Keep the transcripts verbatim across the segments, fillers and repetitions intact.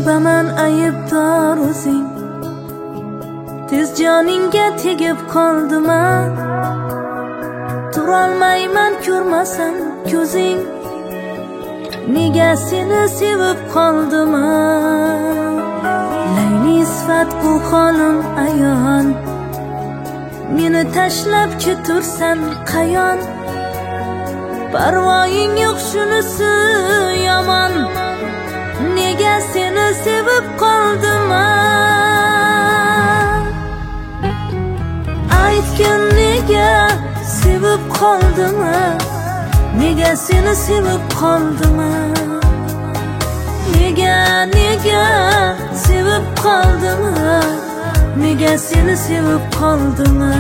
Aybaman aybdor o'zing, tez joningga tegib qoldima. Turolmayman ko'rmasam ko'zing, nega seni sevib qoldima. Layli sifat bu holim ayon, meni tashlab ketursan qayon. Parvoying yo'q shunisi yomon, nega seni sevib qoldima. Aytgin nega sevib qoldima, nega seni sevib qoldima. Nega, nega sevib qoldima, nega seni sevib qoldima.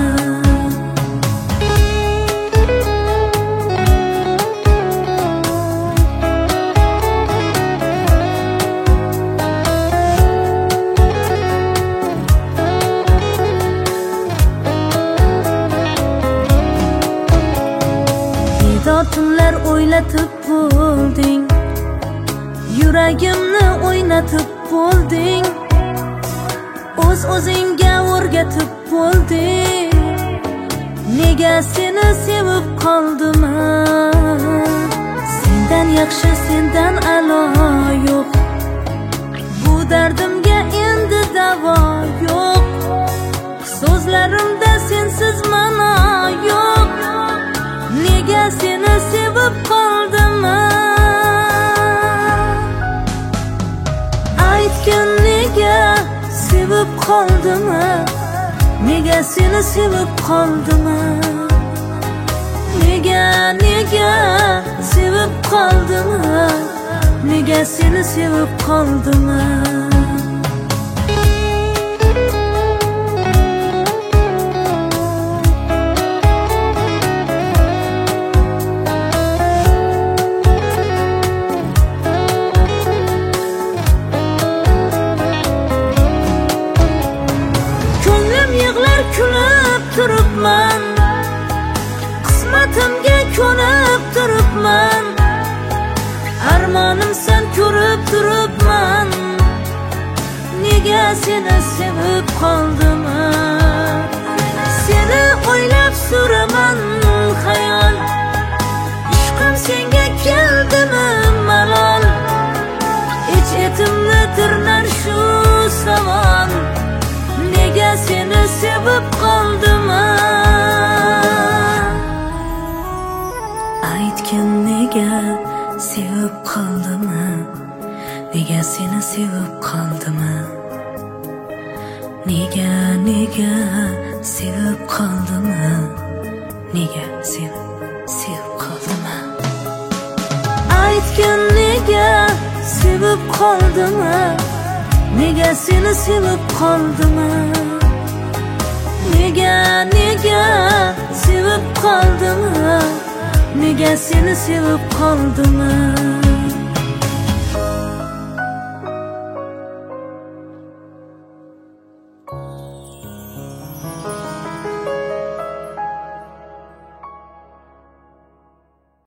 Tunlar o'ylatib bo'lding, yuragimni o'ynatib bo'lding. O'z o'zingga o'rgatib bo'lding, nega seni sevib qoldima. Sendan yaxshi, sendan a'lo yo'q, bu dardimga endi davo yo'q. So'zlarimda sensiz ma'no yo'q, nega seni sevib qoldima. Aytgin nega sevib qoldima, nega seni sevib qoldima. Nega, nega sevib qoldima, nega seni sevib qoldima. Kulib turibman, qismatimga ko'nib turibman. Armonim sen ko'rib turibman, nega seni sevib qoldima. Seni o'ylab suraman xayol, ishqim senga keldimi malol. Ich etimni tirnar shu savol, nega seni sevib qoldima. Aytgin nega sevib qoldima, nega seni sevib qoldima. Nega, nega sevib qoldima, nega seni sevib qoldima. Aytgin nega sevib qoldima, nega seni sevib qoldima. Nega, nega sevib qoldima, nega seni sevib qoldima.